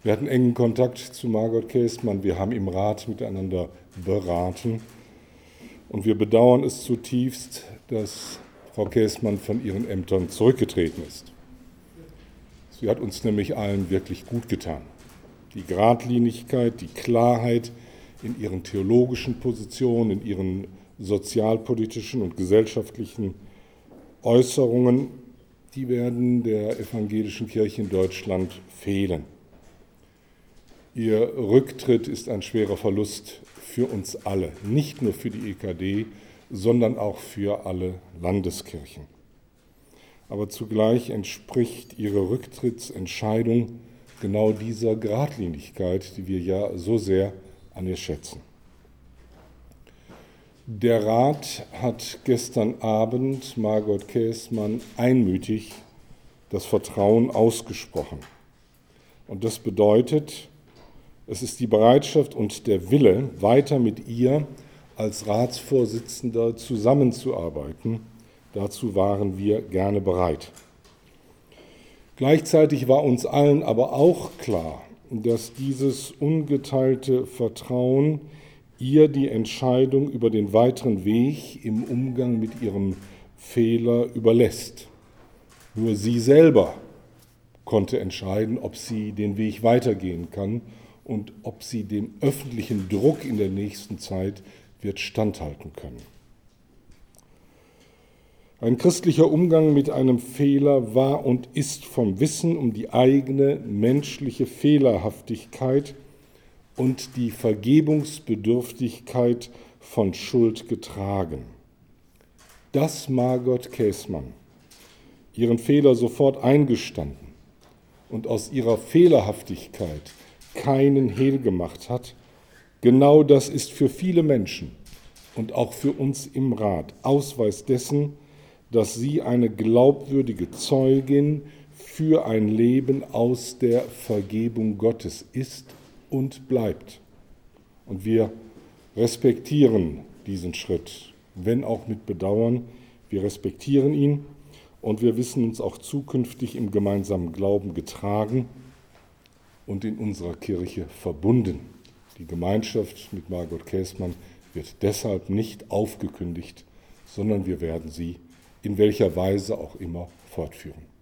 Wir hatten engen Kontakt zu Margot Käßmann, wir haben im Rat miteinander beraten und wir bedauern es zutiefst, dass Frau Käßmann von ihren Ämtern zurückgetreten ist. Sie hat uns nämlich allen wirklich gut getan. Die Geradlinigkeit, die Klarheit in ihren theologischen Positionen, in ihren sozialpolitischen und gesellschaftlichen Äußerungen, die werden der evangelischen Kirche in Deutschland fehlen. Ihr Rücktritt ist ein schwerer Verlust für uns alle, nicht nur für die EKD, sondern auch für alle Landeskirchen. Aber zugleich entspricht ihre Rücktrittsentscheidung genau dieser Geradlinigkeit, die wir ja so sehr an ihr schätzen. Der Rat hat gestern Abend Margot Käßmann einmütig das Vertrauen ausgesprochen. Und das bedeutet, es ist die Bereitschaft und der Wille, weiter mit ihr als Ratsvorsitzender zusammenzuarbeiten. Dazu waren wir gerne bereit. Gleichzeitig war uns allen aber auch klar, dass dieses ungeteilte Vertrauen ihr die Entscheidung über den weiteren Weg im Umgang mit ihrem Fehler überlässt. Nur sie selber konnte entscheiden, ob sie den Weg weitergehen kann und ob sie dem öffentlichen Druck in der nächsten Zeit wird standhalten können. Ein christlicher Umgang mit einem Fehler war und ist vom Wissen um die eigene menschliche Fehlerhaftigkeit und die Vergebungsbedürftigkeit von Schuld getragen. Dass Margot Käßmann ihren Fehler sofort eingestanden und aus ihrer Fehlerhaftigkeit keinen Hehl gemacht hat, genau das ist für viele Menschen und auch für uns im Rat Ausweis dessen, dass sie eine glaubwürdige Zeugin für ein Leben aus der Vergebung Gottes ist und bleibt. Und wir respektieren diesen Schritt, wenn auch mit Bedauern. Wir respektieren ihn und wir wissen uns auch zukünftig im gemeinsamen Glauben getragen und in unserer Kirche verbunden. Die Gemeinschaft mit Margot Käßmann wird deshalb nicht aufgekündigt, sondern wir werden sie in welcher Weise auch immer fortführen.